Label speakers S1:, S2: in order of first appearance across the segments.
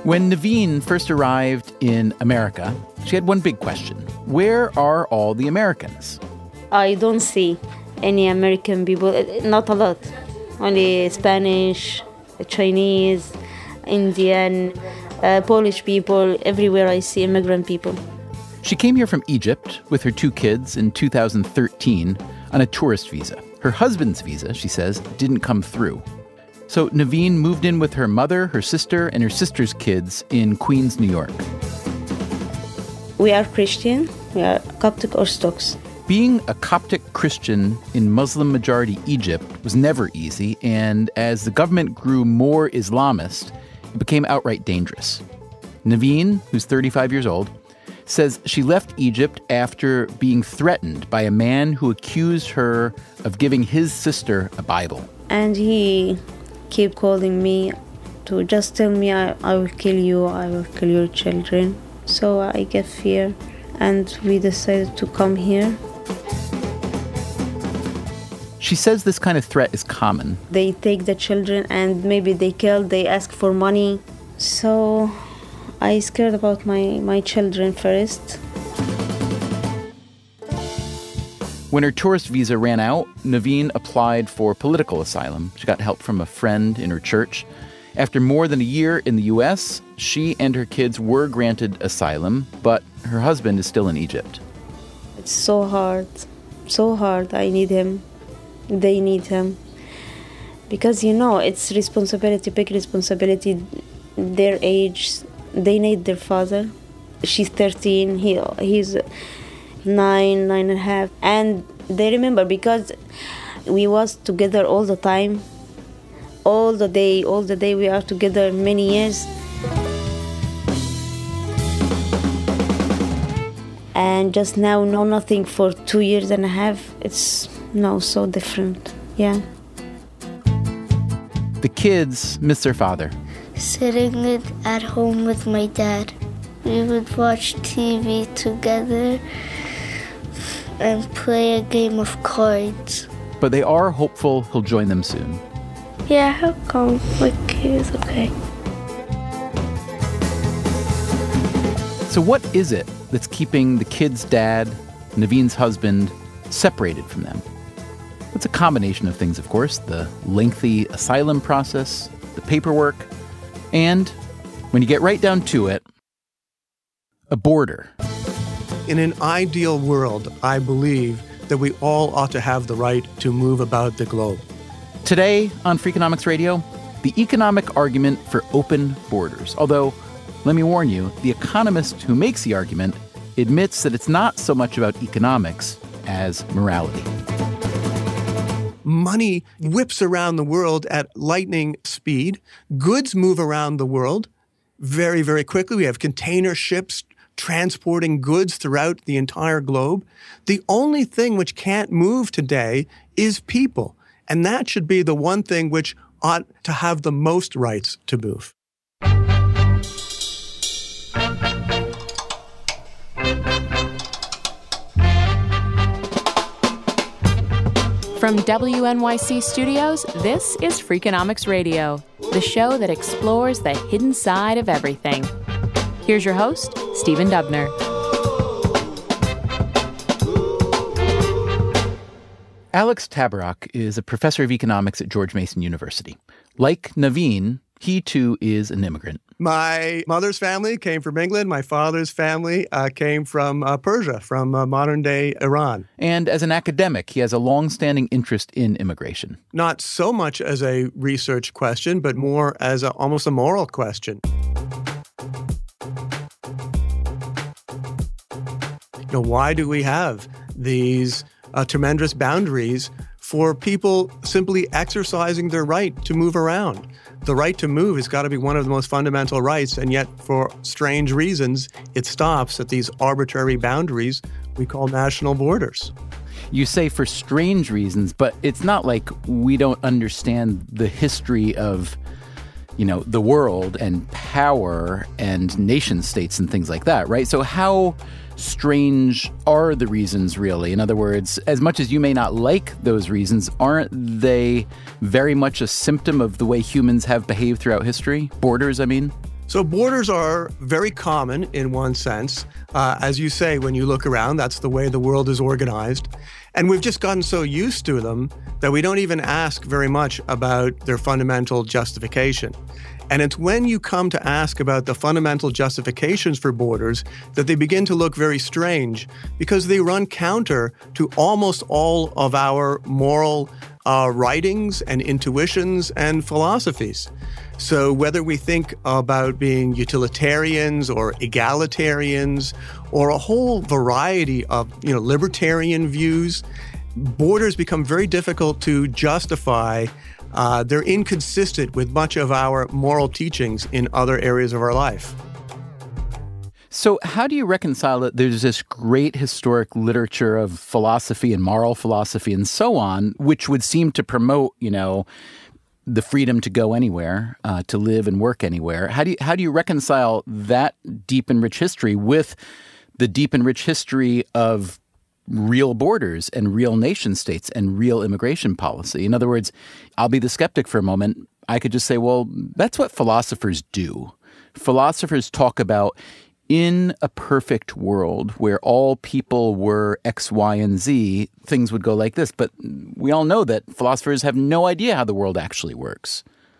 S1: When Naveen first arrived in America, she had one big question. Where are all the Americans?
S2: I don't see any American people, not a lot. Only Spanish, Chinese, Indian, Polish people. Everywhere I see immigrant people.
S1: She came here from Egypt with her 2 kids in 2013 on a tourist visa. Her husband's visa, she says, didn't come through. So Naveen moved in with her mother, her sister, and her sister's kids in Queens, New York.
S2: We are Christian. We are Coptic Orthodox.
S1: Being a Coptic Christian in Muslim-majority Egypt was never easy, and as the government grew more Islamist, it became outright dangerous. Naveen, who's 35 years old, says she left Egypt after being threatened by a man who accused her of giving his sister a Bible.
S2: And he keep calling me to just tell me, I will kill you, I will kill your children. So I get fear, and we decided to come here.
S1: She says this kind of threat is common.
S2: They take the children and maybe they kill, they ask for money. So I scared about my children first.
S1: When her tourist visa ran out, Naveen applied for political asylum. She got help from a friend in her church. After more than a year in the U.S., she and her kids were granted asylum, but her husband is still in Egypt.
S2: It's so hard, so hard. I need him. They need him. Because, it's responsibility, big responsibility. Their age, they need their father. She's 13, he's 9.5. And they remember because we was together all the time. All the day we are together many years. And just now, no nothing for 2.5 years. It's so different, yeah.
S1: The kids miss their father.
S3: Sitting at home with my dad. We would watch TV together and play a game of cards.
S1: But they are hopeful he'll join them soon.
S3: Yeah, he'll come. He's okay.
S1: So what is it that's keeping the kids' dad, Naveen's husband, separated from them? It's a combination of things, of course. The lengthy asylum process, the paperwork, and, when you get right down to it, a border.
S4: In an ideal world, I believe that we all ought to have the right to move about the globe.
S1: Today on Freakonomics Radio, the economic argument for open borders. Although, let me warn you, the economist who makes the argument admits that it's not so much about economics as morality.
S4: Money whips around the world at lightning speed. Goods move around the world very, very quickly. We have container ships transporting goods throughout the entire globe. The only thing which can't move today is people. And that should be the one thing which ought to have the most rights to move.
S5: From WNYC Studios, this is Freakonomics Radio, the show that explores the hidden side of everything. Here's your host, Stephen Dubner.
S1: Alex Tabarrok is a professor of economics at George Mason University. Like Naveen, he too is an immigrant.
S4: My mother's family came from England. My father's family came from Persia, from modern-day Iran.
S1: And as an academic, he has a long-standing interest in immigration.
S4: Not so much as a research question, but more as almost a moral question. Why do we have these tremendous boundaries for people simply exercising their right to move around? The right to move has got to be one of the most fundamental rights, and yet for strange reasons, it stops at these arbitrary boundaries we call national borders.
S1: You say for strange reasons, but it's not like we don't understand the history of, the world and power and nation states and things like that, right? So how strange are the reasons, really? In other words, as much as you may not like those reasons, aren't they very much a symptom of the way humans have behaved throughout history? Borders, I mean?
S4: So borders are very common in one sense. As you say, when you look around, that's the way the world is organized. And we've just gotten so used to them that we don't even ask very much about their fundamental justification. And it's when you come to ask about the fundamental justifications for borders that they begin to look very strange, because they run counter to almost all of our moral writings and intuitions and philosophies. So whether we think about being utilitarians or egalitarians or a whole variety of libertarian views, borders become very difficult to justify. They're inconsistent with much of our moral teachings in other areas of our life.
S1: So how do you reconcile that there's this great historic literature of philosophy and moral philosophy and so on, which would seem to promote, the freedom to go anywhere, to live and work anywhere? How do you reconcile that deep and rich history with the deep and rich history of real borders and real nation states and real immigration policy? In other words, I'll be the skeptic for a moment. I could just say, well, that's what philosophers do. Philosophers talk about, in a perfect world where all people were X, Y, and Z, things would go like this. But we all know that philosophers have no idea how the world actually works.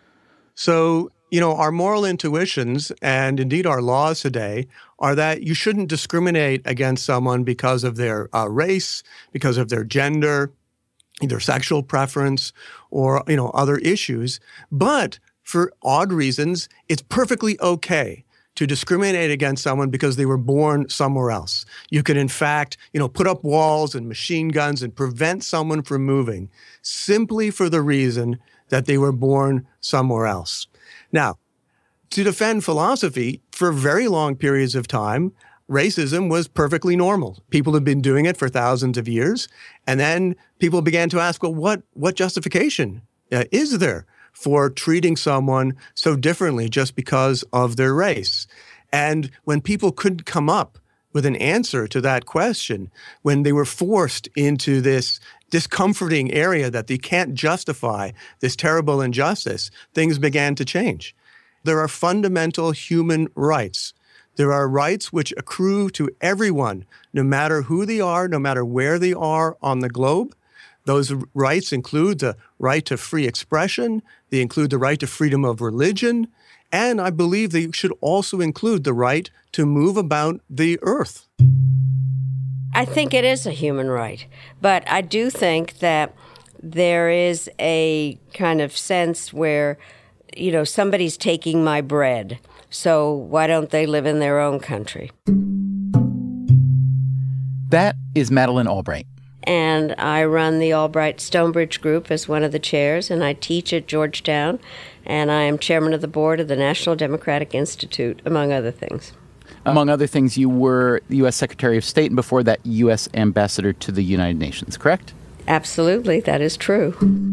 S4: So, our moral intuitions and indeed our laws today are that you shouldn't discriminate against someone because of their race, because of their gender, either sexual preference or, other issues. But for odd reasons, it's perfectly okay to discriminate against someone because they were born somewhere else. You could, in fact, put up walls and machine guns and prevent someone from moving simply for the reason that they were born somewhere else. Now, to defend philosophy, for very long periods of time, racism was perfectly normal. People had been doing it for thousands of years. And then people began to ask, well, what justification is there for treating someone so differently just because of their race? And when people couldn't come up with an answer to that question, when they were forced into this discomforting area that they can't justify this terrible injustice, things began to change. There are fundamental human rights. There are rights which accrue to everyone, no matter who they are, no matter where they are on the globe. Those rights include the right to free expression. They include the right to freedom of religion. And I believe they should also include the right to move about the earth.
S6: I think it is a human right. But I do think that there is a kind of sense where, somebody's taking my bread. So why don't they live in their own country?
S1: That is Madeleine Albright.
S6: And I run the Albright Stonebridge Group as one of the chairs, and I teach at Georgetown, and I am chairman of the board of the National Democratic Institute, among other things.
S1: Among other things, you were the U.S. Secretary of State, and before that, U.S. Ambassador to the United Nations, correct?
S6: Absolutely, that is true.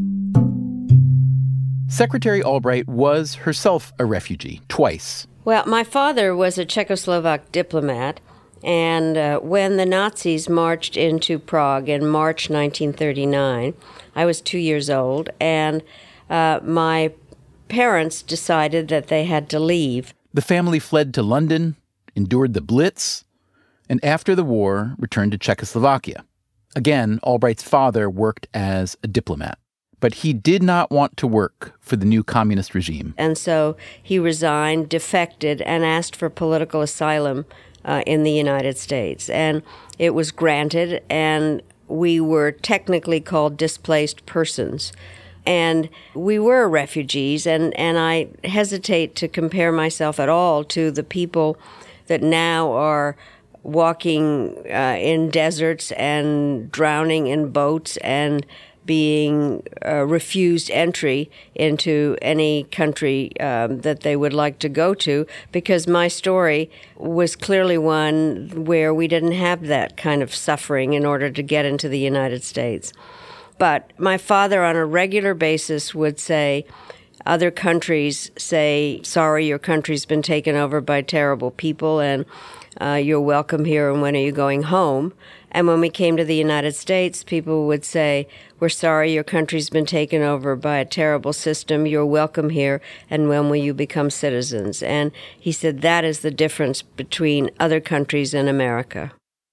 S1: Secretary Albright was herself a refugee, twice.
S6: Well, my father was a Czechoslovak diplomat, and when the Nazis marched into Prague in March 1939, I was 2 years old, and my parents decided that they had to leave.
S1: The family fled to London, endured the Blitz, and after the war, returned to Czechoslovakia. Again, Albright's father worked as a diplomat, but he did not want to work for the new communist regime.
S6: And so he resigned, defected, and asked for political asylum in the United States. And it was granted, and we were technically called displaced persons. And we were refugees, and I hesitate to compare myself at all to the people that now are walking in deserts and drowning in boats and being refused entry into any country that they would like to go to, because my story was clearly one where we didn't have that kind of suffering in order to get into the United States. But my father on a regular basis would say, other countries say, sorry, your country's been taken over by terrible people, and you're welcome here, and when are you going home? And when we came to the United States, people would say, we're sorry, your country's been taken over by a terrible system. You're welcome here, and when will you become citizens? And he said that is the difference between other countries and America.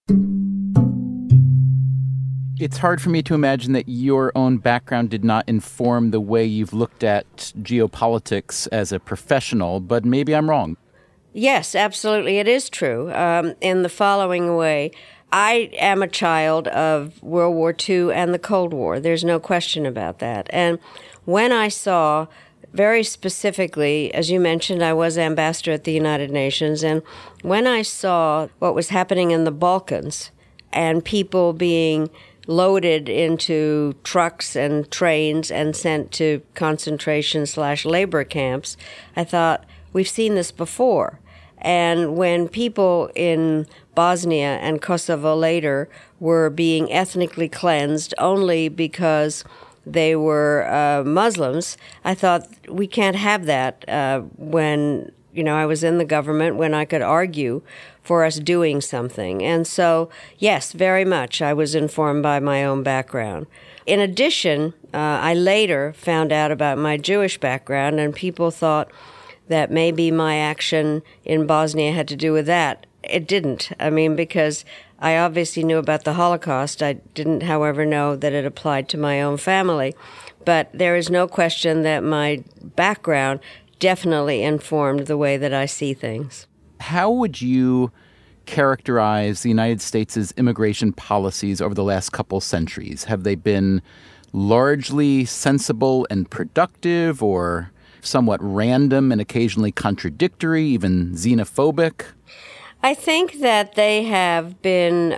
S1: It's hard for me to imagine that your own background did not inform the way you've looked at geopolitics as a professional, but maybe I'm wrong.
S6: Yes, absolutely. It is true. In the following way, I am a child of World War II and the Cold War. There's no question about that. And when I saw, very specifically, as you mentioned, I was ambassador at the United Nations, and when I saw what was happening in the Balkans and people being loaded into trucks and trains and sent to concentration/labor camps, I thought, we've seen this before. And when people in Bosnia and Kosovo later were being ethnically cleansed only because they were Muslims, I thought, we can't have that when, I was in the government, when I could argue for us doing something. And so, yes, very much, I was informed by my own background. In addition, I later found out about my Jewish background, and people thought that maybe my action in Bosnia had to do with that. It didn't. Because I obviously knew about the Holocaust. I didn't, however, know that it applied to my own family. But there is no question that my background definitely informed the way that I see things.
S1: How would you characterize the United States' immigration policies over the last couple centuries? Have they been largely sensible and productive, or somewhat random and occasionally contradictory, even xenophobic?
S6: I think that they have been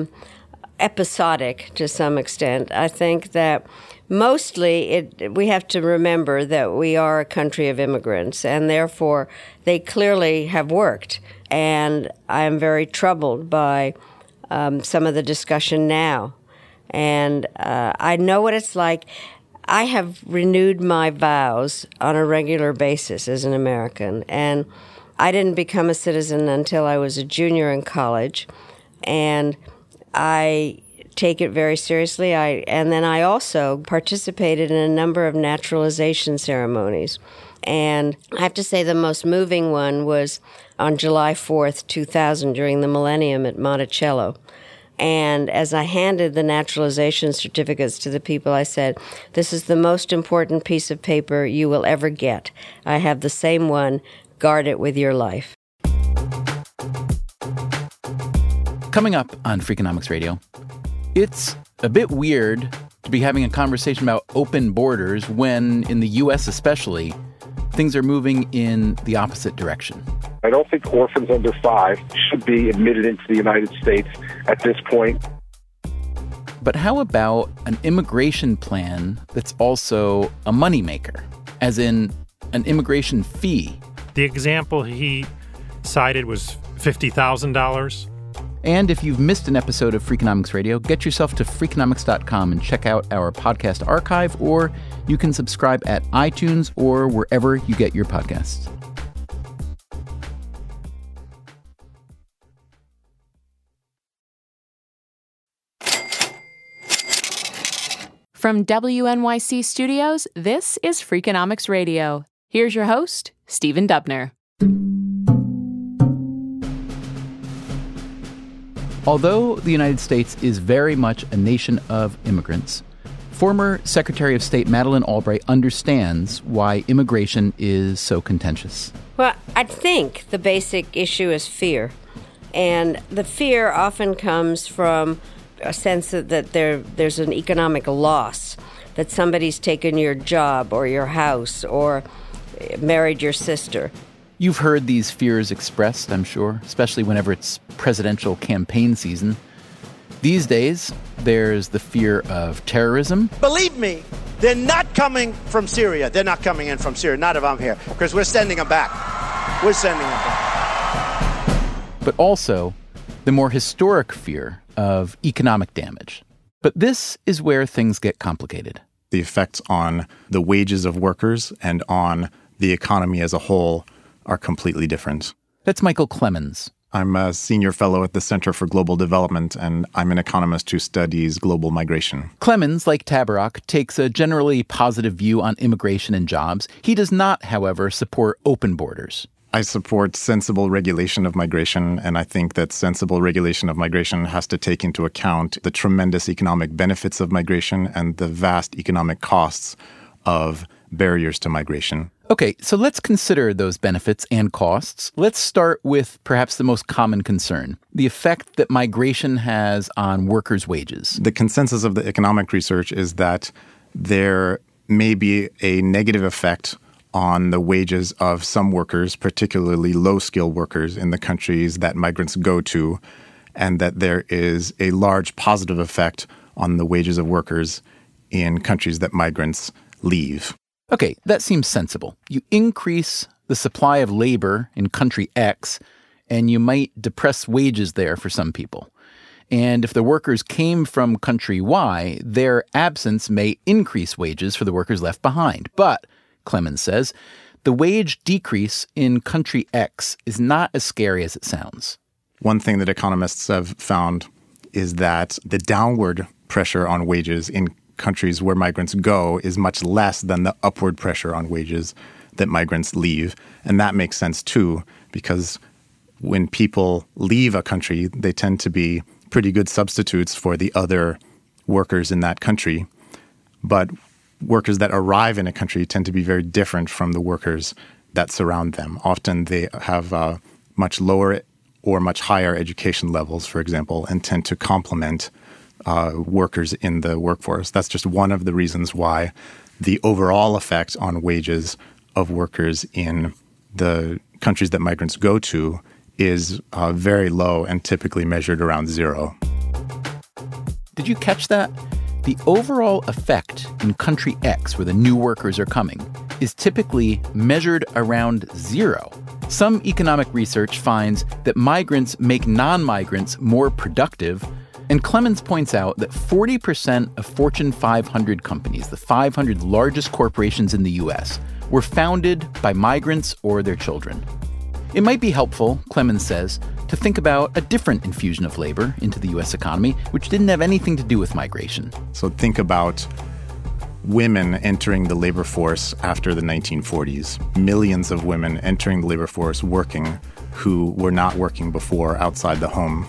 S6: episodic to some extent. I think that mostly we have to remember that we are a country of immigrants, and therefore they clearly have worked. And I am very troubled by some of the discussion now. And I know what it's like. I have renewed my vows on a regular basis as an American, and I didn't become a citizen until I was a junior in college, and I take it very seriously. And then I also participated in a number of naturalization ceremonies. And I have to say the most moving one was on July 4th, 2000, during the millennium at Monticello. And as I handed the naturalization certificates to the people, I said, this is the most important piece of paper you will ever get. I have the same one. Guard it with your life.
S1: Coming up on Freakonomics Radio, it's a bit weird to be having a conversation about open borders when, in the U.S. especially, things are moving in the opposite direction.
S7: I don't think orphans under 5 should be admitted into the United States at this point.
S1: But how about an immigration plan that's also a moneymaker, as in an immigration fee?
S8: The example he cited was $50,000.
S1: And if you've missed an episode of Freakonomics Radio, get yourself to Freakonomics.com and check out our podcast archive, or you can subscribe at iTunes or wherever you get your podcasts.
S5: From WNYC Studios, this is Freakonomics Radio. Here's your host, Stephen Dubner.
S1: Although the United States is very much a nation of immigrants, former Secretary of State Madeleine Albright understands why immigration is so contentious.
S6: Well, I think the basic issue is fear. And the fear often comes from a sense that there's an economic loss, that somebody's taken your job or your house or married your sister.
S1: You've heard these fears expressed, I'm sure, especially whenever it's presidential campaign season. These days, there's the fear of terrorism.
S9: Believe me, they're not coming from Syria. They're not coming in from Syria, not if I'm here, because we're sending them back. We're sending them back.
S1: But also the more historic fear of economic damage. But this is where things get complicated.
S10: The effects on the wages of workers and on the economy as a whole are completely different.
S1: That's Michael Clemens,
S10: I'm a senior fellow at the Center for Global Development, and I'm an economist who studies global migration.
S1: Clemens, like Tabarrok, takes a generally positive view on immigration and jobs. He does not, however, support open borders.
S10: I support sensible regulation of migration, and I think that sensible regulation of migration has to take into account the tremendous economic benefits of migration and the vast economic costs of barriers to migration.
S1: Okay, so let's consider those benefits and costs. Let's start with perhaps the most common concern, the effect that migration has on workers' wages.
S10: The consensus of the economic research is that there may be a negative effect on the wages of some workers, particularly low-skilled workers in the countries that migrants go to, and that there is a large positive effect on the wages of workers in countries that migrants leave.
S1: Okay, that seems sensible. You increase the supply of labor in country X, and you might depress wages there for some people. And if the workers came from country Y, their absence may increase wages for the workers left behind. But, Clemens says, the wage decrease in country X is not as scary as it sounds.
S10: One thing that economists have found is that the downward pressure on wages in countries where migrants go is much less than the upward pressure on wages that migrants leave. And that makes sense too, because when people leave a country, they tend to be pretty good substitutes for the other workers in that country. But workers that arrive in a country tend to be very different from the workers that surround them. Often they have much lower or much higher education levels, for example, and tend to complement workers in the workforce. That's just one of the reasons why the overall effect on wages of workers in the countries that migrants go to is very low and typically measured around zero.
S1: Did you catch that? The overall effect in country X, where the new workers are coming, is typically measured around zero. Some economic research finds that migrants make non-migrants more productive. And Clemens points out that 40% of Fortune 500 companies, the 500 largest corporations in the U.S., were founded by migrants or their children. It might be helpful, Clemens says, to think about a different infusion of labor into the U.S. economy, which didn't have anything to do with migration.
S10: So think about women entering the labor force after the 1940s. Millions of women entering the labor force working who were not working before outside the home.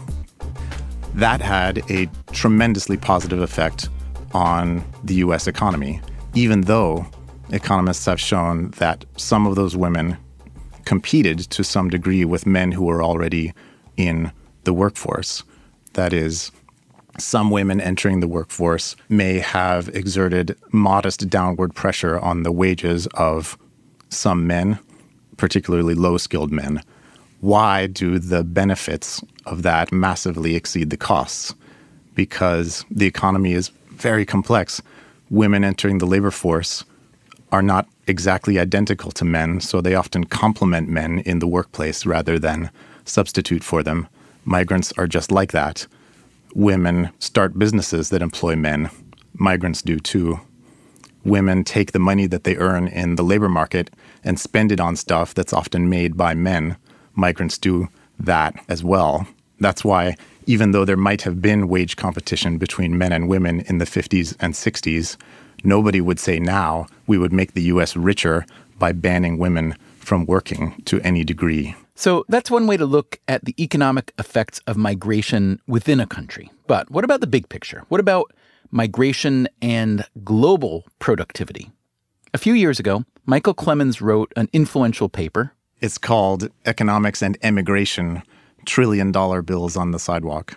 S10: That had a tremendously positive effect on the U.S. economy, even though economists have shown that some of those women competed to some degree with men who were already in the workforce. That is, some women entering the workforce may have exerted modest downward pressure on the wages of some men, particularly low-skilled men. Why do the benefits of that massively exceed the costs? Because the economy is very complex. Women entering the labor force are not exactly identical to men, so they often complement men in the workplace rather than substitute for them. Migrants are just like that. Women start businesses that employ men. Migrants do too. Women take the money that they earn in the labor market and spend it on stuff that's often made by men. Migrants do that as well. That's why, even though there might have been wage competition between men and women in the 50s and 60s, nobody would say now we would make the U.S. richer by banning women from working to any degree.
S1: So that's one way to look at the economic effects of migration within a country. But what about the big picture? What about migration and global productivity? A few years ago, Michael Clemens wrote an influential paper.
S10: It's called Economics and Emigration, $1 Trillion Bills on the Sidewalk.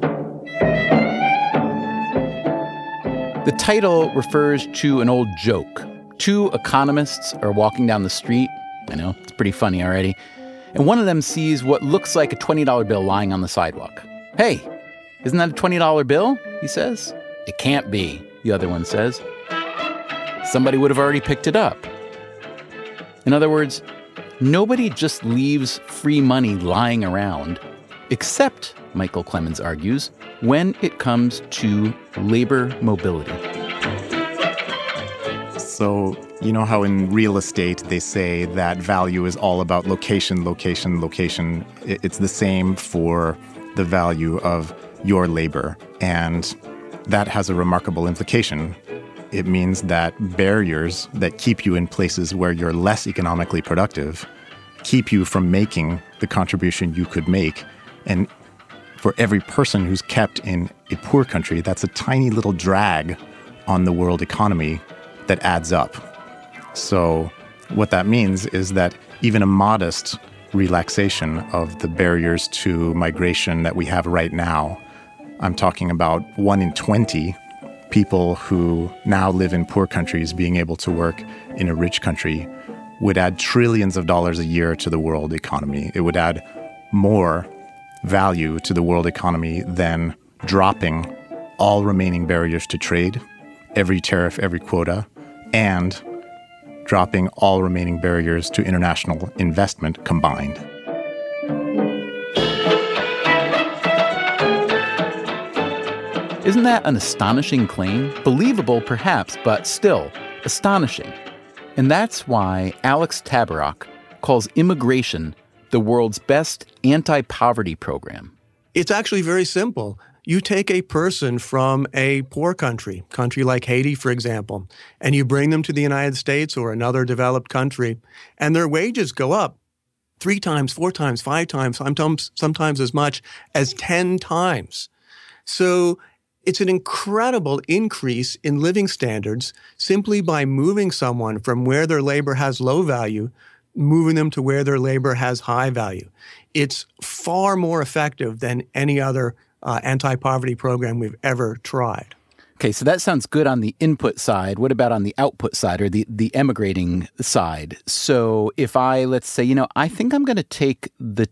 S1: The title refers to an old joke. Two economists are walking down the street. I know, it's pretty funny already. And one of them sees what looks like a $20 bill lying on the sidewalk. "Hey, isn't that a $20 bill?" he says. "It can't be," the other one says. "Somebody would have already picked it up." In other words, nobody just leaves free money lying around, except, Michael Clemens argues, when it comes to labor mobility.
S10: So, you know how in real estate they say that value is all about location, location, location. It's the same for the value of your labor. And that has a remarkable implication. It means that barriers that keep you in places where you're less economically productive keep you from making the contribution you could make. And for every person who's kept in a poor country, that's a tiny little drag on the world economy that adds up. So what that means is that even a modest relaxation of the barriers to migration that we have right now, I'm talking about 1 in 20 people who now live in poor countries being able to work in a rich country, would add trillions of dollars a year to the world economy. It would add more value to the world economy than dropping all remaining barriers to trade, every tariff, every quota, and dropping all remaining barriers to international investment combined.
S1: Isn't that an astonishing claim? Believable, perhaps, but still astonishing. And that's why Alex Tabarrok calls immigration the world's best anti-poverty program.
S4: It's actually very simple. You take a person from a poor country like Haiti, for example, and you bring them to the United States or another developed country, and their wages go up 3 times, 4 times, 5 times, sometimes as much as 10 times. So it's an incredible increase in living standards simply by moving someone from where their labor has low value, moving them to where their labor has high value. It's far more effective than any other anti-poverty program we've ever tried.
S1: Okay, so that sounds good on the input side. What about on the output side or the emigrating side? So if let's say, I think I'm going to take the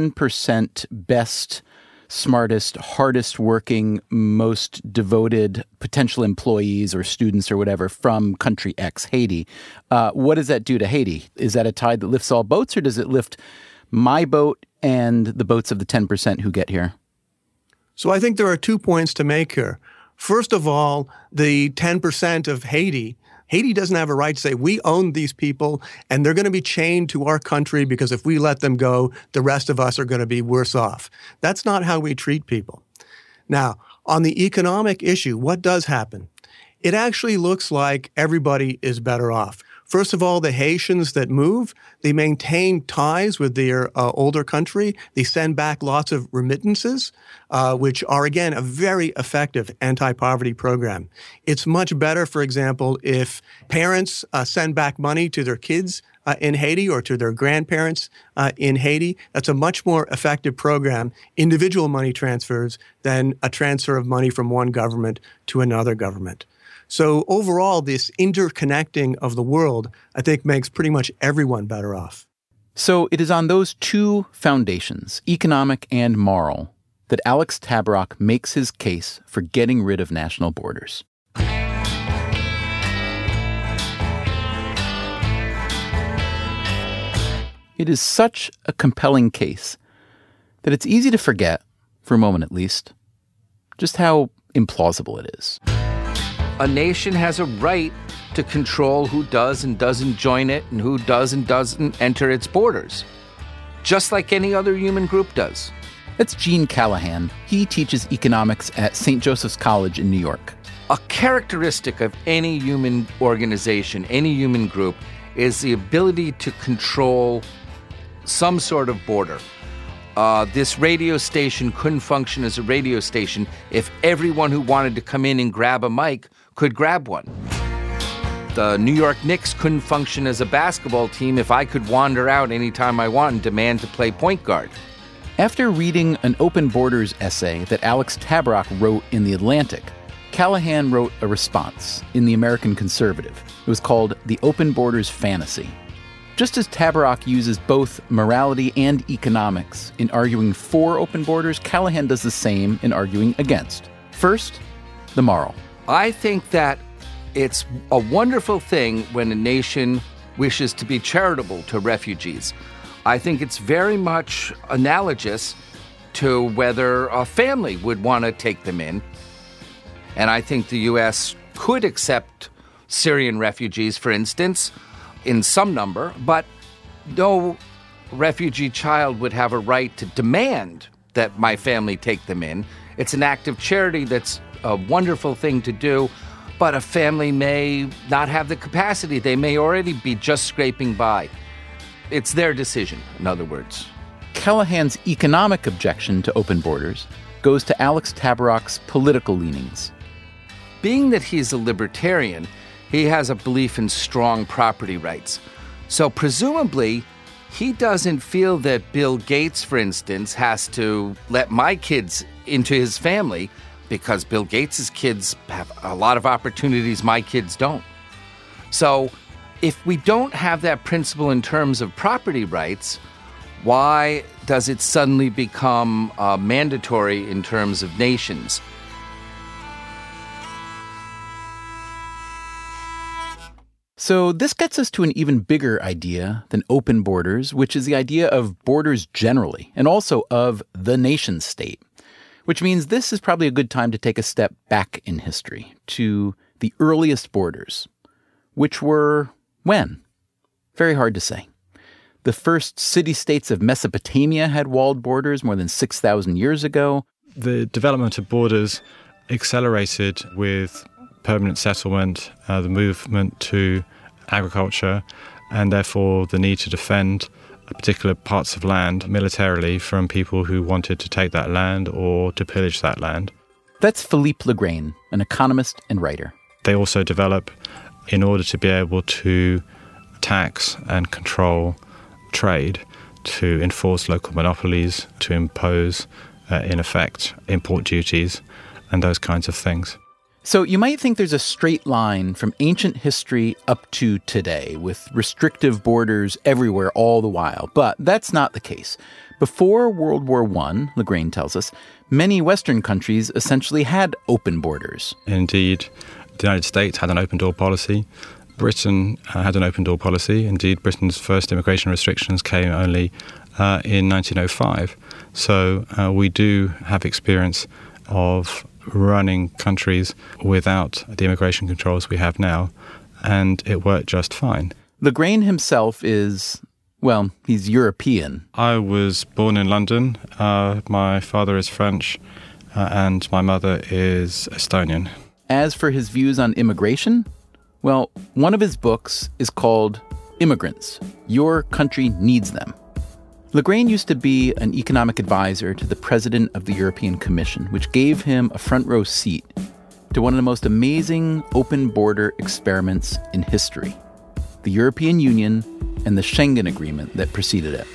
S1: 10% best, smartest, hardest working, most devoted potential employees or students or whatever from country X, Haiti. What does that do to Haiti? Is that a tide that lifts all boats, or does it lift my boat and the boats of the 10% who get here?
S4: So I think there are 2 points to make here. First of all, the 10% of Haiti doesn't have a right to say, we own these people and they're going to be chained to our country because if we let them go, the rest of us are going to be worse off. That's not how we treat people. Now, on the economic issue, what does happen? It actually looks like everybody is better off. First of all, the Haitians that move, they maintain ties with their older country. They send back lots of remittances, which are, again, a very effective anti-poverty program. It's much better, for example, if parents send back money to their kids in Haiti or to their grandparents in Haiti. That's a much more effective program, individual money transfers, than a transfer of money from one government to another government. So overall, this interconnecting of the world, I think, makes pretty much everyone better off.
S1: So it is on those 2 foundations, economic and moral, that Alex Tabarrok makes his case for getting rid of national borders. It is such a compelling case that it's easy to forget, for a moment at least, just how implausible it is.
S11: A nation has a right to control who does and doesn't join it and who does and doesn't enter its borders, just like any other human group does.
S1: That's Gene Callahan. He teaches economics at St. Joseph's College in New York.
S11: A characteristic of any human organization, any human group, is the ability to control some sort of border. This radio station couldn't function as a radio station if everyone who wanted to come in and grab a mic could grab one. The New York Knicks couldn't function as a basketball team if I could wander out anytime I want and demand to play point guard.
S1: After reading an open borders essay that Alex Tabarrok wrote in The Atlantic, Callahan wrote a response in The American Conservative. It was called The Open Borders Fantasy. Just as Tabarrok uses both morality and economics in arguing for open borders, Callahan does the same in arguing against. First, the moral.
S11: I think that it's a wonderful thing when a nation wishes to be charitable to refugees. I think it's very much analogous to whether a family would want to take them in. And I think the U.S. could accept Syrian refugees, for instance, in some number, but no refugee child would have a right to demand that my family take them in. It's an act of charity that's a wonderful thing to do, but a family may not have the capacity. They may already be just scraping by. It's their decision, in other words.
S1: Callaghan's economic objection to open borders goes to Alex Tabarrok's political leanings.
S11: Being that he's a libertarian, he has a belief in strong property rights. So presumably, he doesn't feel that Bill Gates, for instance, has to let my kids into his family because Bill Gates' kids have a lot of opportunities my kids don't. So if we don't have that principle in terms of property rights, why does it suddenly become mandatory in terms of nations?
S1: So this gets us to an even bigger idea than open borders, which is the idea of borders generally, and also of the nation state, which means this is probably a good time to take a step back in history to the earliest borders, which were when? Very hard to say. The first city-states of Mesopotamia had walled borders more than 6,000 years ago.
S12: The development of borders accelerated with permanent settlement, the movement to agriculture, and therefore the need to defend particular parts of land militarily from people who wanted to take that land or to pillage that land.
S1: That's Philippe Legrain, an economist and writer.
S12: They also develop in order to be able to tax and control trade, to enforce local monopolies, to impose, in effect, import duties, and those kinds of things.
S1: So you might think there's a straight line from ancient history up to today, with restrictive borders everywhere all the while, but that's not the case. Before World War I, Legrain tells us, many Western countries essentially had open borders.
S12: Indeed, the United States had an open-door policy. Britain had an open-door policy. Indeed, Britain's first immigration restrictions came only in 1905. So we do have experience of running countries without the immigration controls we have now, and it worked just fine.
S1: Legrain himself is, well, he's European.
S12: I was born in London. My father is French, and my mother is Estonian.
S1: As for his views on immigration, well, one of his books is called Immigrants, Your Country Needs Them. Legrain used to be an economic advisor to the president of the European Commission, which gave him a front row seat to one of the most amazing open border experiments in history, the European Union and the Schengen Agreement that preceded it.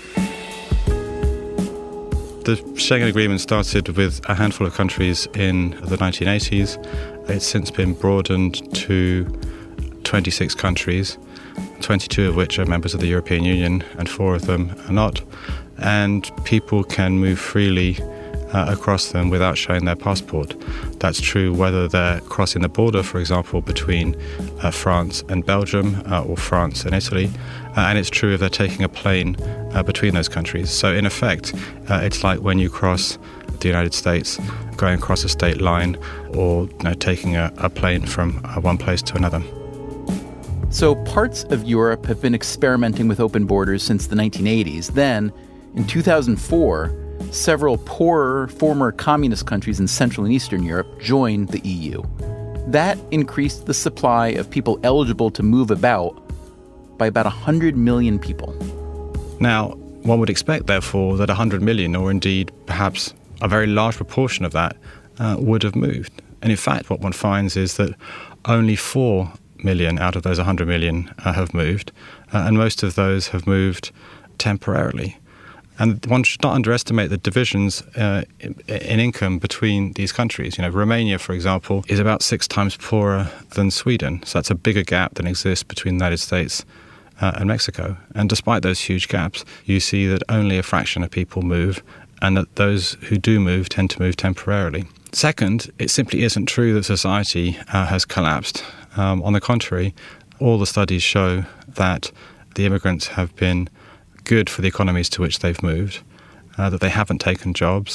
S12: The Schengen Agreement started with a handful of countries in the 1980s. It's since been broadened to 26 countries, 22 of which are members of the European Union, and 4 of them are not. And people can move freely across them without showing their passport. That's true whether they're crossing the border, for example, between France and Belgium or France and Italy. And it's true if they're taking a plane between those countries. So in effect, it's like when you cross the United States, going across a state line, or taking a plane from one place to another.
S1: So parts of Europe have been experimenting with open borders since the 1980s. Then, in 2004, several poorer former communist countries in Central and Eastern Europe joined the EU. That increased the supply of people eligible to move about by about 100 million people.
S12: Now, one would expect, therefore, that 100 million, or indeed perhaps a very large proportion of that, would have moved. And in fact, what one finds is that only 4 million out of those 100 million have moved, and most of those have moved temporarily. And one should not underestimate the divisions in income between these countries. Romania, for example, is about 6 times poorer than Sweden. So that's a bigger gap than exists between the United States and Mexico. And despite those huge gaps, you see that only a fraction of people move, and that those who do move tend to move temporarily. Second, it simply isn't true that society has collapsed. On the contrary, all the studies show that the immigrants have been good for the economies to which they've moved, that they haven't taken jobs,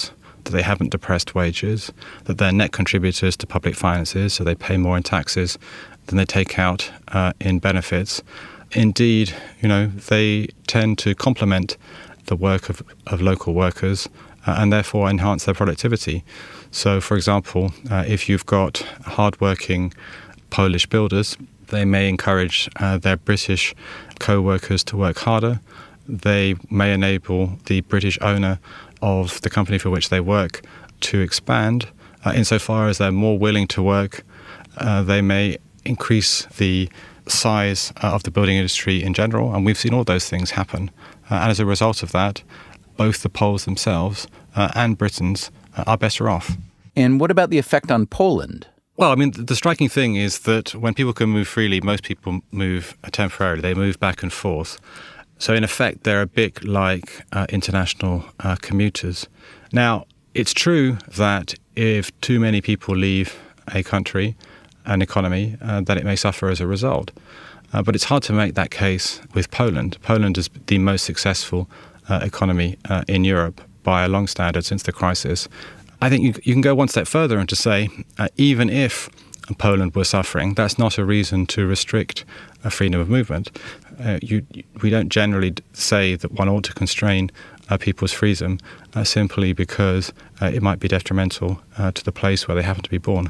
S12: that they haven't depressed wages, that they're net contributors to public finances, so they pay more in taxes than they take out in benefits. Indeed, they tend to complement the work of local workers and therefore enhance their productivity. So, for example, if you've got hardworking Polish builders, they may encourage their British co-workers to work harder. They may enable the British owner of the company for which they work to expand. Insofar as they're more willing to work, they may increase the size of the building industry in general, and we've seen all those things happen. And as a result of that, both the Poles themselves and Britons are better off.
S1: And what about the effect on Poland?
S12: Well, I mean, the striking thing is that when people can move freely, most people move temporarily. They move back and forth. So in effect, they're a bit like international commuters. Now, it's true that if too many people leave a country, an economy, then it may suffer as a result. But it's hard to make that case with Poland. Poland is the most successful economy in Europe by a long standard since the crisis. I think you can go one step further and to say, even if Poland were suffering, that's not a reason to restrict freedom of movement. We don't generally say that one ought to constrain people's freedom simply because it might be detrimental to the place where they happen to be born.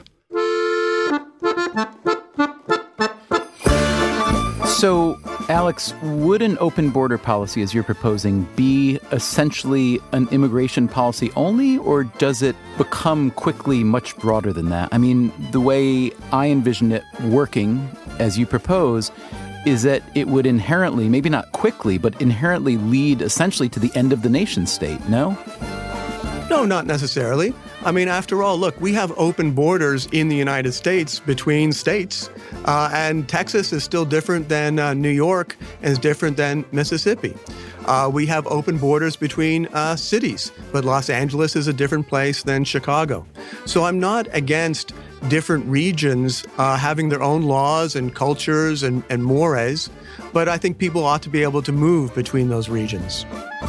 S1: So, Alex, would an open border policy, as you're proposing, be essentially an immigration policy only, or does it become quickly much broader than that? I mean, the way I envision it working, as you propose, is that it would inherently, maybe not quickly, but inherently lead essentially to the end of the nation state, no?
S4: No, not necessarily. I mean, after all, look, we have open borders in the United States between states. And Texas is still different than New York and is different than Mississippi. We have open borders between cities, but Los Angeles is a different place than Chicago. So I'm not against different regions having their own laws and cultures and mores, but I think people ought to be able to move between those regions.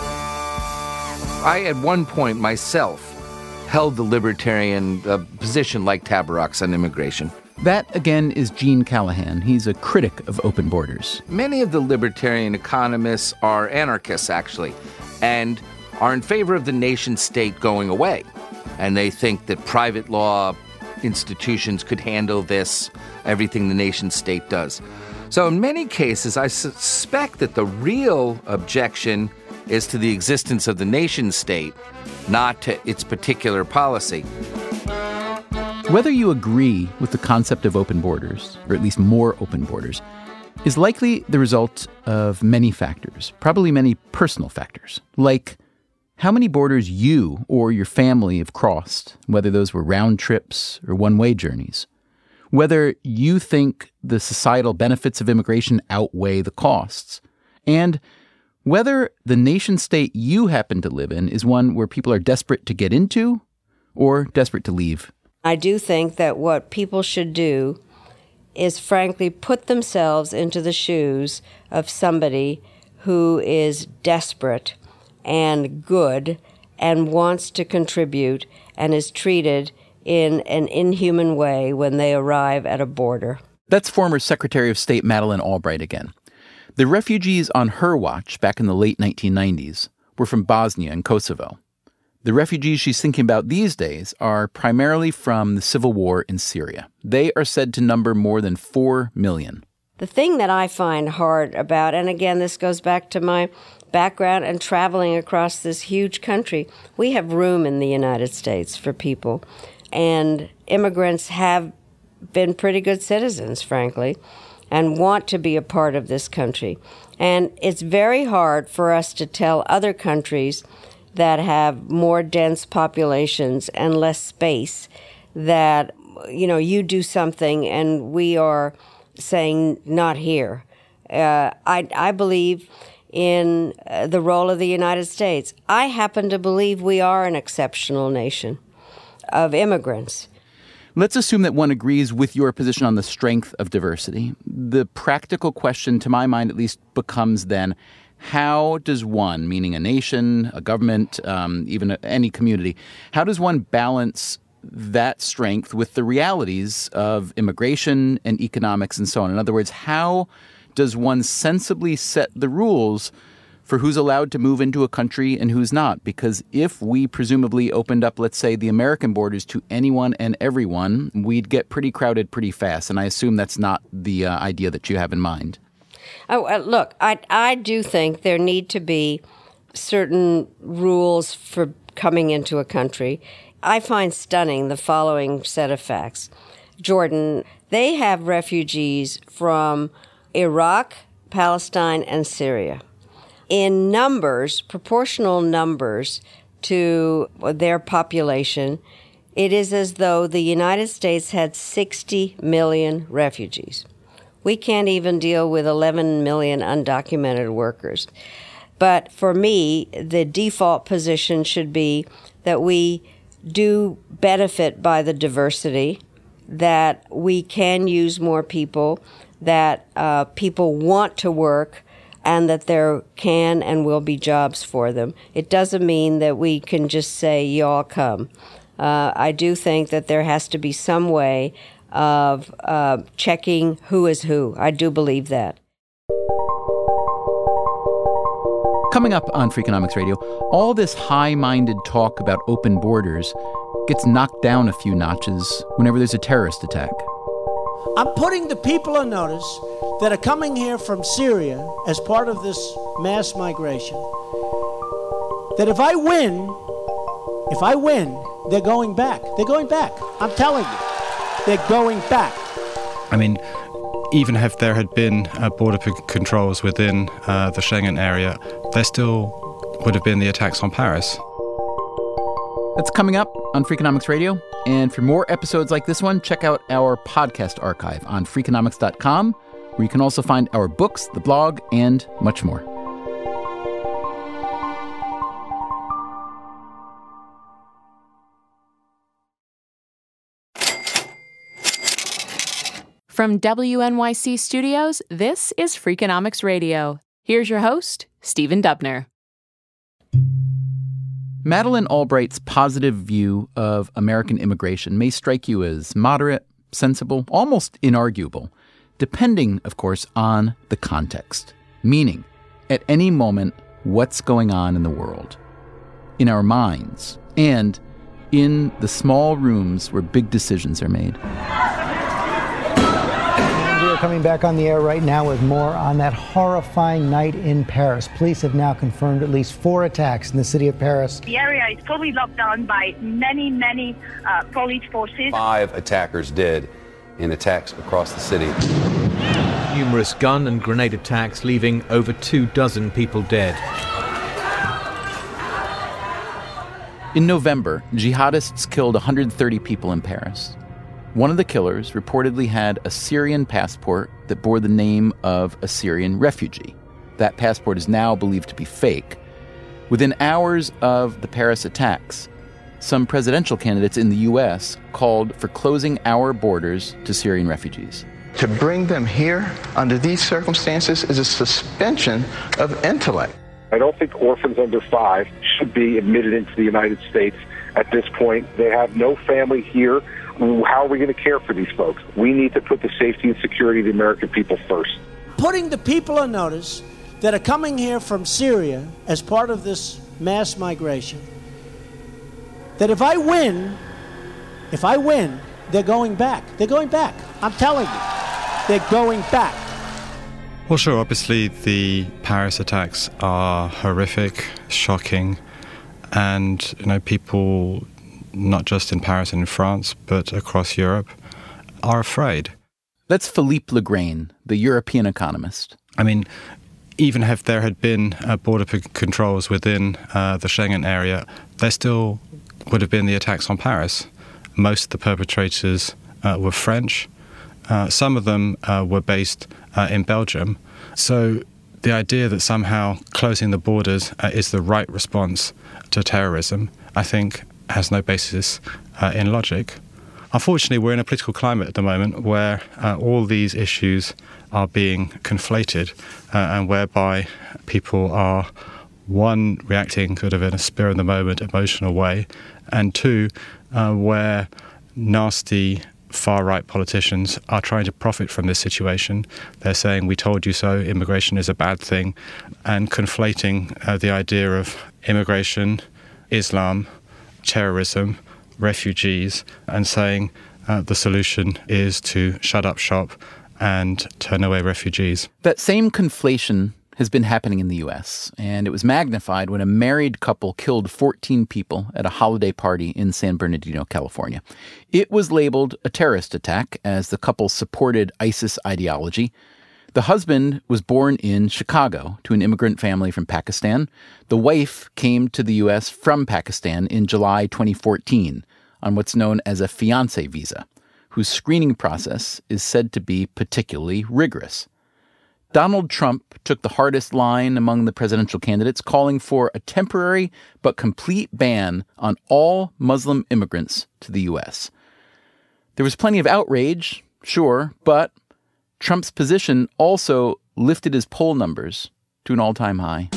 S11: I, at one point myself, held the libertarian position like Tabarrok's on immigration.
S1: That, again, is Gene Callahan. He's a critic of open borders.
S11: Many of the libertarian economists are anarchists, actually, and are in favor of the nation-state going away. And they think that private law institutions could handle this, everything the nation-state does. So in many cases, I suspect that the real objection is to the existence of the nation-state, not to its particular policy.
S1: Whether you agree with the concept of open borders, or at least more open borders, is likely the result of many factors, probably many personal factors, like how many borders you or your family have crossed, whether those were round trips or one-way journeys, whether you think the societal benefits of immigration outweigh the costs, and whether the nation-state you happen to live in is one where people are desperate to get into or desperate to leave.
S6: I do think that what people should do is, frankly, put themselves into the shoes of somebody who is desperate and good and wants to contribute and is treated in an inhuman way when they arrive at a border.
S1: That's former Secretary of State Madeleine Albright again. The refugees on her watch back in the late 1990s were from Bosnia and Kosovo. The refugees she's thinking about these days are primarily from the civil war in Syria. They are said to number more than 4 million.
S6: The thing that I find hard about, and again, this goes back to my background and traveling across this huge country, we have room in the United States for people. And immigrants have been pretty good citizens, frankly, and want to be a part of this country. And it's very hard for us to tell other countries that have more dense populations and less space that, you do something and we are saying not here. I believe in the role of the United States. I happen to believe we are an exceptional nation of immigrants.
S1: Let's assume that one agrees with your position on the strength of diversity. The practical question, to my mind at least, becomes then, how does one, meaning a nation, a government, even any community, how does one balance that strength with the realities of immigration and economics and so on? In other words, how does one sensibly set the rules for who's allowed to move into a country and who's not? Because if we presumably opened up, let's say, the American borders to anyone and everyone, we'd get pretty crowded pretty fast. And I assume that's not the idea that you have in mind.
S6: Oh, look, I do think there need to be certain rules for coming into a country. I find stunning the following set of facts. Jordan, they have refugees from Iraq, Palestine, and Syria. In numbers, proportional numbers to their population, it is as though the United States had 60 million refugees. We can't even deal with 11 million undocumented workers. But for me, the default position should be that we do benefit by the diversity, that we can use more people, that people want to work, and that there can and will be jobs for them. It doesn't mean that we can just say, y'all come. I do think that there has to be some way of checking who is who. I do believe that.
S1: Coming up on Freakonomics Radio, all this high-minded talk about open borders gets knocked down a few notches whenever there's a terrorist attack.
S13: I'm putting the people on notice that are coming here from Syria as part of this mass migration, that if I win, they're going back. They're going back. I'm telling you, they're going back.
S12: I mean, even if there had been border controls within the Schengen area, there still would have been the attacks on Paris.
S1: That's coming up on Freakonomics Radio. And for more episodes like this one, check out our podcast archive on Freakonomics.com, where you can also find our books, the blog, and much more.
S5: From WNYC Studios, this is Freakonomics Radio. Here's your host, Stephen Dubner.
S1: Madeleine Albright's positive view of American immigration may strike you as moderate, sensible, almost inarguable, depending, of course, on the context. Meaning, at any moment, what's going on in the world, in our minds, and in the small rooms where big decisions are made.
S14: Coming back on the air right now with more on that horrifying night in Paris. Police have now confirmed at least 4 attacks in the city of Paris.
S15: The area is fully locked down by many police forces.
S16: 5 attackers dead in attacks across the city.
S17: Numerous gun and grenade attacks, leaving over 24 people dead.
S1: In November, jihadists killed 130 people in Paris. One of the killers reportedly had a Syrian passport that bore the name of a Syrian refugee. That passport is now believed to be fake. Within hours of the Paris attacks, some presidential candidates in the U.S. called for closing our borders to Syrian refugees.
S18: To bring them here under these circumstances is a suspension of intellect.
S7: I don't think orphans under 5 should be admitted into the United States at this point. They have no family here. How are we going to care for these folks? We need to put the safety and security of the American people first.
S13: Putting the people on notice that are coming here from Syria as part of this mass migration, that if I win, they're going back. They're going back. I'm telling you, they're going back.
S12: Well, sure, obviously the Paris attacks are horrific, shocking, and, people, not just in Paris and in France, but across Europe, are afraid.
S1: That's Philippe Legrain, the European economist.
S12: I mean, even if there had been border controls within the Schengen area, there still would have been the attacks on Paris. Most of the perpetrators were French. Some of them were based in Belgium. So the idea that somehow closing the borders is the right response to terrorism, I think, has no basis in logic. unfortunately, we're in a political climate at the moment where all these issues are being conflated and whereby people are, one, reacting kind of in a spur-of-the-moment emotional way, and two, where nasty far-right politicians are trying to profit from this situation. They're saying, we told you so, immigration is a bad thing, and conflating the idea of immigration, Islam, terrorism, refugees, and saying the solution is to shut up shop and turn away refugees.
S1: That same conflation has been happening in the U.S., and it was magnified when a married couple killed 14 people at a holiday party in San Bernardino, California. It was labeled a terrorist attack as the couple supported ISIS ideology. The husband was born in Chicago to an immigrant family from Pakistan. The wife came to the U.S. from Pakistan in July 2014 on what's known as a fiancé visa, whose screening process is said to be particularly rigorous. Donald Trump took the hardest line among the presidential candidates, calling for a temporary but complete ban on all Muslim immigrants to the U.S. There was plenty of outrage, sure, but Trump's position also lifted his poll numbers to an all-time high.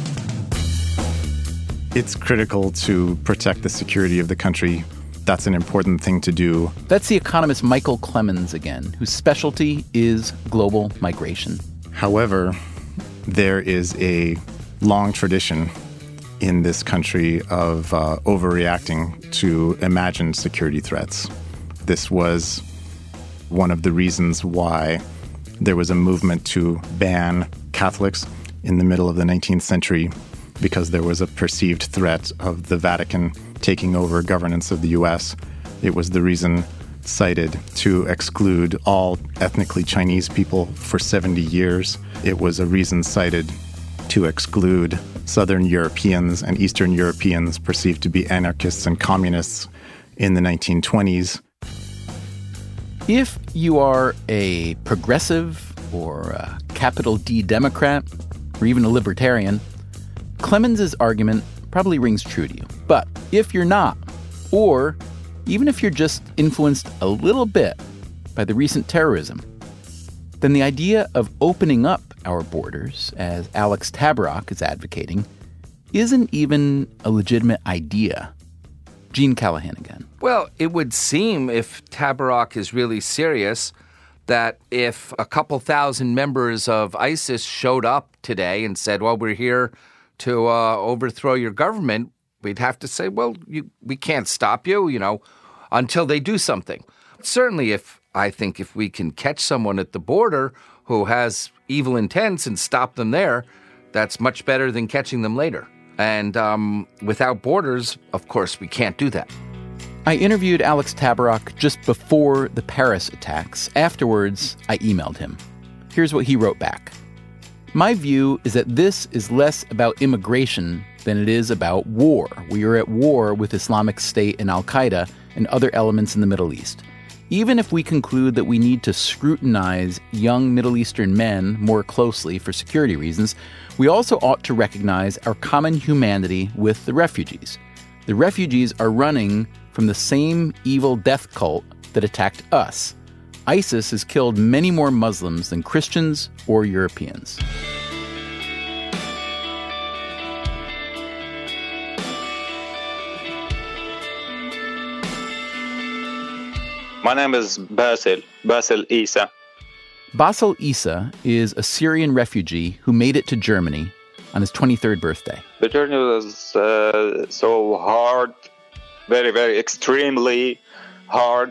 S10: It's critical to protect the security of the country. That's an important thing to do.
S1: That's the economist Michael Clemens again, whose specialty is global migration.
S10: However, there is a long tradition in this country of overreacting to imagined security threats. This was one of the reasons why there was a movement to ban Catholics in the middle of the 19th century, because there was a perceived threat of the Vatican taking over governance of the U.S. It was the reason cited to exclude all ethnically Chinese people for 70 years. It was a reason cited to exclude Southern Europeans and Eastern Europeans perceived to be anarchists and communists in the 1920s.
S1: If you are a progressive or a capital D Democrat or even a libertarian, Clemens's argument probably rings true to you. But if you're not, or even if you're just influenced a little bit by the recent terrorism, then the idea of opening up our borders, as Alex Tabarrok is advocating, isn't even a legitimate idea. Gene Callahan again.
S11: Well, it would seem, if Tabarrok is really serious, that if a couple thousand members of ISIS showed up today and said, well, we're here to overthrow your government, we'd have to say, well, we can't stop you, until they do something. Certainly, if we can catch someone at the border who has evil intents and stop them there, that's much better than catching them later. And without borders, of course, we can't do that.
S1: I interviewed Alex Tabarrok just before the Paris attacks. Afterwards, I emailed him. Here's what he wrote back. My view is that this is less about immigration than it is about war. We are at war with Islamic State and Al-Qaeda and other elements in the Middle East. Even if we conclude that we need to scrutinize young Middle Eastern men more closely for security reasons, we also ought to recognize our common humanity with the refugees. The refugees are running from the same evil death cult that attacked us. ISIS has killed many more Muslims than Christians or Europeans.
S19: My name is Basil Isa.
S1: Basil Isa is a Syrian refugee who made it to Germany on his 23rd birthday.
S19: The journey was so hard, very, very extremely hard.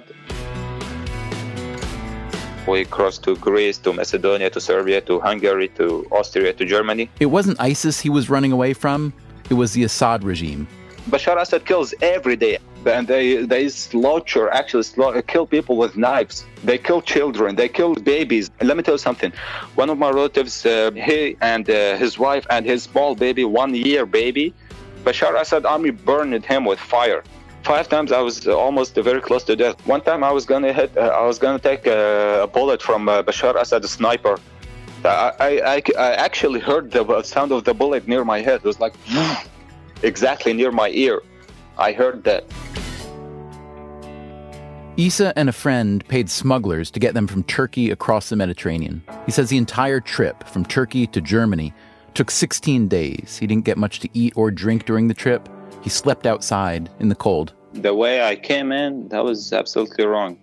S19: We crossed to Greece, to Macedonia, to Serbia, to Hungary, to Austria, to Germany.
S1: It wasn't ISIS he was running away from, it was the Assad regime.
S19: Bashar Assad kills every day, and they kill people with knives. They kill children, they kill babies. And let me tell you something. One of my relatives, he and his wife and his small baby, 1-year baby, Bashar Assad army burned him with fire. 5 times I was almost very close to death. One time I was gonna take a bullet from Bashar Assad's sniper. I actually heard the sound of the bullet near my head. It was like exactly near my ear. I heard that.
S1: Issa and a friend paid smugglers to get them from Turkey across the Mediterranean. He says the entire trip from Turkey to Germany took 16 days. He didn't get much to eat or drink during the trip. He slept outside in the cold.
S19: The way I came in, that was absolutely wrong.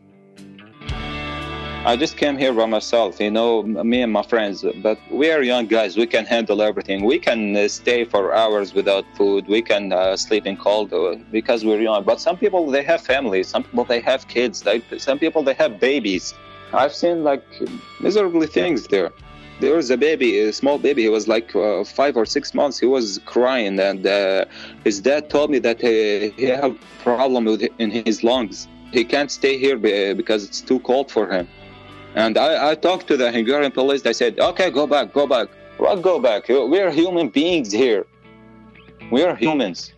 S19: I just came here by myself, me and my friends. But we are young guys. We can handle everything. We can stay for hours without food. We can sleep in cold because we're young. But some people, they have families. Some people, they have kids. Some people, they have babies. I've seen miserable things there. There was a small baby. He was 5 or 6 months. He was crying, and his dad told me that he had a problem in his lungs. He can't stay here because it's too cold for him. And I talked to the Hungarian police. They said, okay, go back. What go back? We're human beings here. We're humans.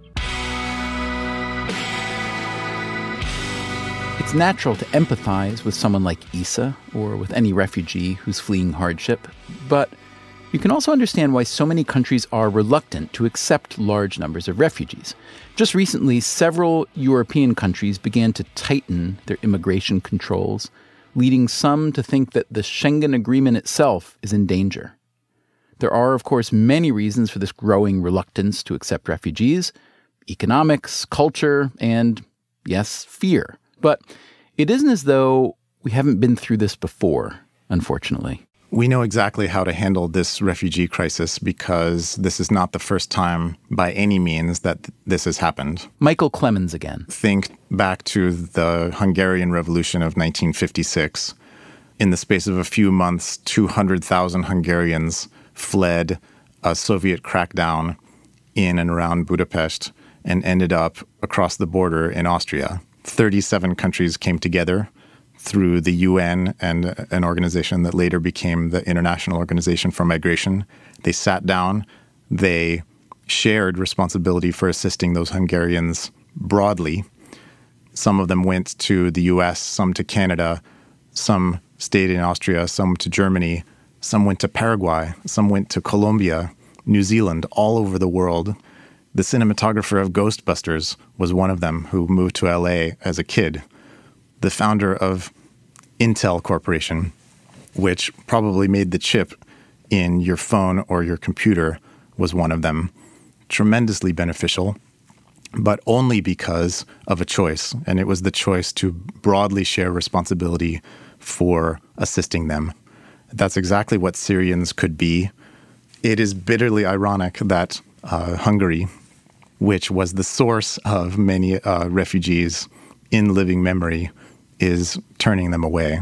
S1: It's natural to empathize with someone like Issa or with any refugee who's fleeing hardship. But you can also understand why so many countries are reluctant to accept large numbers of refugees. Just recently, several European countries began to tighten their immigration controls, leading some to think that the Schengen Agreement itself is in danger. There are, of course, many reasons for this growing reluctance to accept refugees: economics, culture, and, yes, fear. But it isn't as though we haven't been through this before, unfortunately.
S10: We know exactly how to handle this refugee crisis because this is not the first time by any means that this has happened.
S1: Michael Clemens again.
S10: Think back to the Hungarian Revolution of 1956. In the space of a few months, 200,000 Hungarians fled a Soviet crackdown in and around Budapest and ended up across the border in Austria. 37 countries came together through the UN and an organization that later became the International Organization for Migration. They sat down, they shared responsibility for assisting those Hungarians broadly. Some of them went to the US, some to Canada, some stayed in Austria, some to Germany, some went to Paraguay, some went to Colombia, New Zealand, all over the world. The cinematographer of Ghostbusters was one of them who moved to LA as a kid. The founder of Intel Corporation, which probably made the chip in your phone or your computer, was one of them. Tremendously beneficial, but only because of a choice. And it was the choice to broadly share responsibility for assisting them. That's exactly what Syrians could be. It is bitterly ironic that Hungary, which was the source of many refugees in living memory, is turning them away.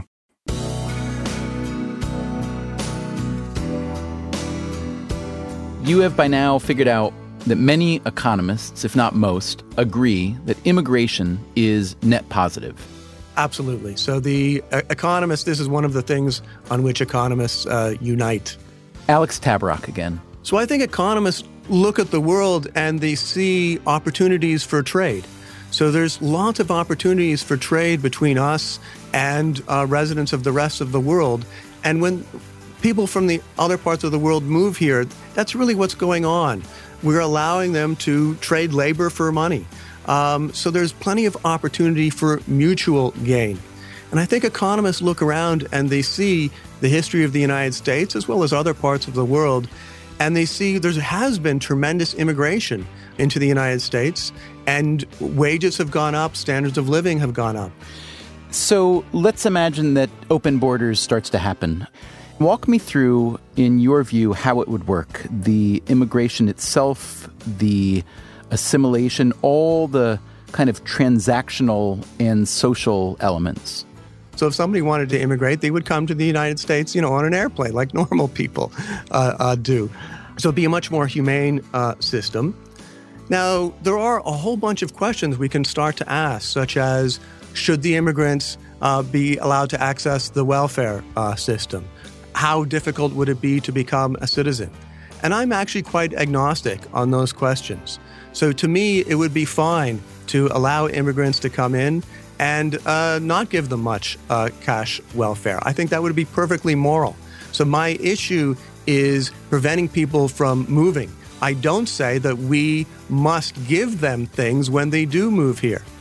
S1: You have by now figured out that many economists, if not most, agree that immigration is net positive.
S4: Absolutely. So the economists, this is one of the things on which economists unite.
S1: Alex Tabarrok again.
S4: So I think economists look at the world and they see opportunities for trade. So there's lots of opportunities for trade between us and residents of the rest of the world. And when people from the other parts of the world move here, that's really what's going on. We're allowing them to trade labor for money. So there's plenty of opportunity for mutual gain. And I think economists look around and they see the history of the United States as well as other parts of the world, and they see there has been tremendous immigration into the United States, and wages have gone up, standards of living have gone up.
S1: So let's imagine that open borders starts to happen. Walk me through, in your view, how it would work. The immigration itself, the assimilation, all the kind of transactional and social elements.
S4: So if somebody wanted to immigrate, they would come to the United States, on an airplane like normal people do. So it'd be a much more humane system. Now, there are a whole bunch of questions we can start to ask, such as, should the immigrants be allowed to access the welfare system? How difficult would it be to become a citizen? And I'm actually quite agnostic on those questions. So to me, it would be fine to allow immigrants to come in and not give them much cash welfare. I think that would be perfectly moral. So my issue is preventing people from moving. I don't say that we must give them things when they do move here.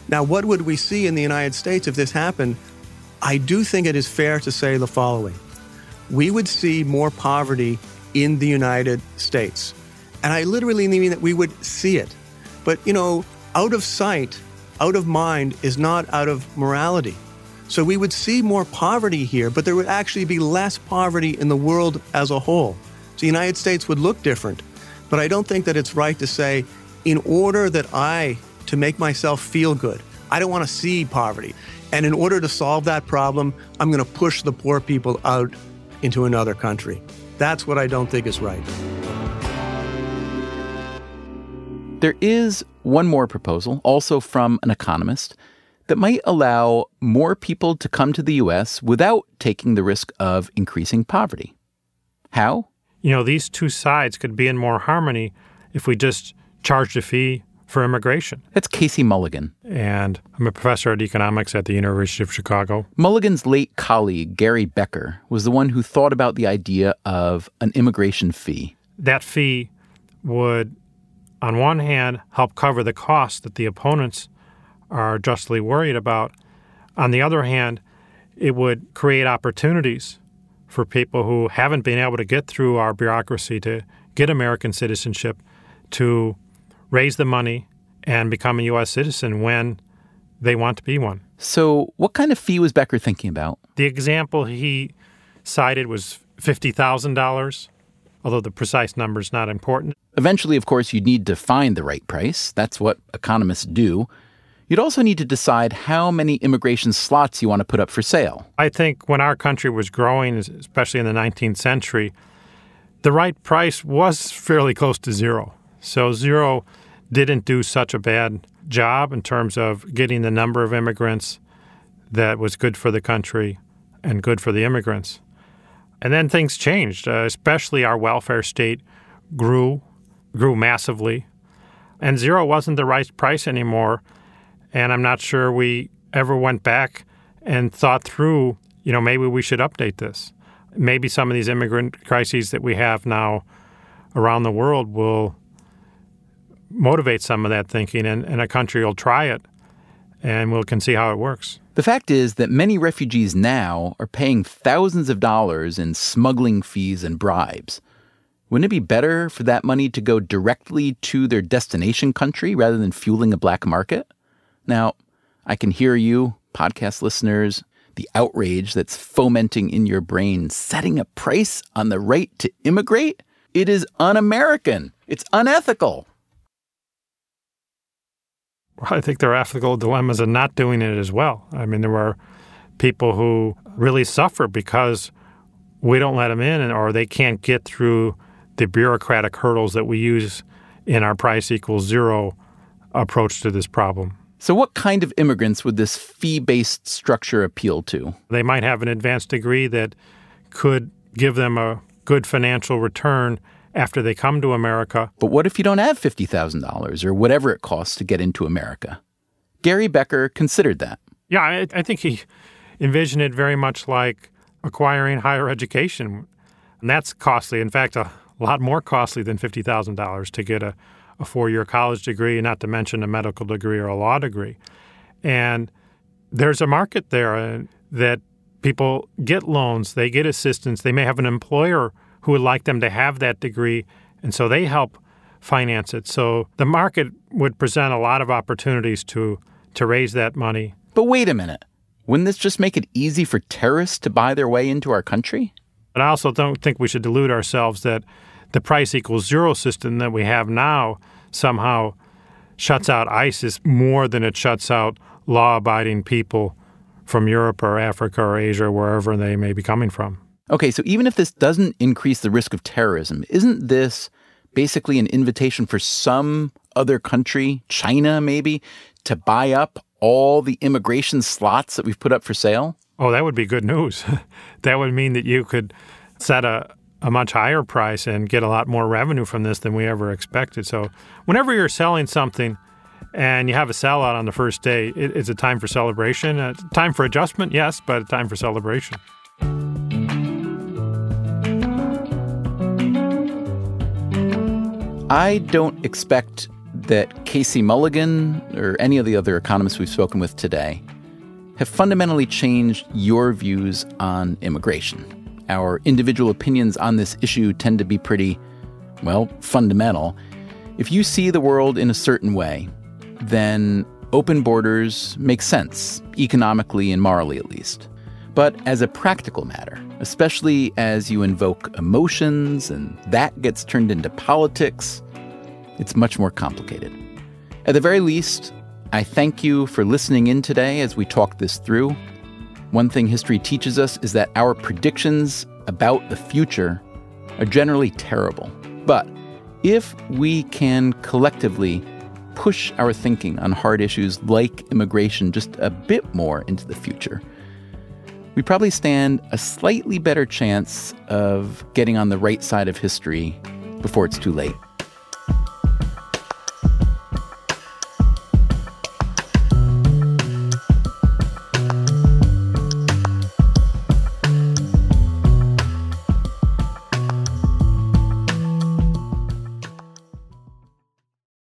S4: Now, what would we see in the United States if this happened? I do think it is fair to say the following. We would see more poverty in the United States. And I literally mean that we would see it. But, out of sight, out of mind is not out of morality. So we would see more poverty here, but there would actually be less poverty in the world as a whole. So the United States would look different. But I don't think that it's right to say, in order to make myself feel good, I don't want to see poverty. And in order to solve that problem, I'm going to push the poor people out into another country. That's what I don't think is right.
S1: There is one more proposal, also from an economist, that might allow more people to come to the U.S. without taking the risk of increasing poverty. How?
S8: These two sides could be in more harmony if we just charged a fee for immigration.
S1: That's Casey Mulligan.
S8: And I'm a professor of economics at the University of Chicago.
S1: Mulligan's late colleague, Gary Becker, was the one who thought about the idea of an immigration fee.
S8: That fee would, on one hand, help cover the costs that the opponents are justly worried about. On the other hand, it would create opportunities for people who haven't been able to get through our bureaucracy to get American citizenship to raise the money and become a U.S. citizen when they want to be one.
S1: So what kind of fee was Becker thinking about?
S8: The example he cited was $50,000, although the precise number is not important.
S1: Eventually, of course, you'd need to find the right price. That's what economists do. You'd also need to decide how many immigration slots you want to put up for sale.
S8: I think when our country was growing, especially in the 19th century, the right price was fairly close to zero. So zero didn't do such a bad job in terms of getting the number of immigrants that was good for the country and good for the immigrants. And then things changed, especially our welfare state grew massively. And zero wasn't the right price anymore. And I'm not sure we ever went back and thought through, maybe we should update this. Maybe some of these immigrant crises that we have now around the world will motivate some of that thinking, and a country will try it, and we can see how it works.
S1: The fact is that many refugees now are paying thousands of dollars in smuggling fees and bribes. Wouldn't it be better for that money to go directly to their destination country rather than fueling a black market? Now, I can hear you, podcast listeners, the outrage that's fomenting in your brain, setting a price on the right to immigrate? It is un-American. It's unethical.
S8: Well, I think there are ethical dilemmas in not doing it as well. I mean, there are people who really suffer because we don't let them in or they can't get through the bureaucratic hurdles that we use in our price equals zero approach to this problem.
S1: So what kind of immigrants would this fee-based structure appeal to?
S8: They might have an advanced degree that could give them a good financial return after they come to America.
S1: But what if you don't have $50,000 or whatever it costs to get into America? Gary Becker considered that.
S8: Yeah, I think he envisioned it very much like acquiring higher education. And that's costly. In fact, a lot more costly than $50,000 to get a four-year college degree, not to mention a medical degree or a law degree. And there's a market there that people get loans, they get assistance, they may have an employer who would like them to have that degree, and so they help finance it. So the market would present a lot of opportunities to raise that money.
S1: But wait a minute. Wouldn't this just make it easy for terrorists to buy their way into our country?
S8: But I also don't think we should delude ourselves that the price equals zero system that we have now somehow shuts out ISIS more than it shuts out law-abiding people from Europe or Africa or Asia, wherever they may be coming from.
S1: Okay, so even if this doesn't increase the risk of terrorism, isn't this basically an invitation for some other country, China maybe, to buy up all the immigration slots that we've put up for sale?
S8: Oh, that would be good news. That would mean that you could set a much higher price and get a lot more revenue from this than we ever expected. So whenever you're selling something and you have a sellout on the first day, it's a time for celebration. A time for adjustment, yes, but a time for celebration.
S1: I don't expect that Casey Mulligan or any of the other economists we've spoken with today have fundamentally changed your views on immigration. Our individual opinions on this issue tend to be pretty, well, fundamental. If you see the world in a certain way, then open borders make sense, economically and morally at least. But as a practical matter, especially as you invoke emotions and that gets turned into politics, it's much more complicated. At the very least, I thank you for listening in today as we talk this through. One thing history teaches us is that our predictions about the future are generally terrible. But if we can collectively push our thinking on hard issues like immigration just a bit more into the future, we probably stand a slightly better chance of getting on the right side of history before it's too late.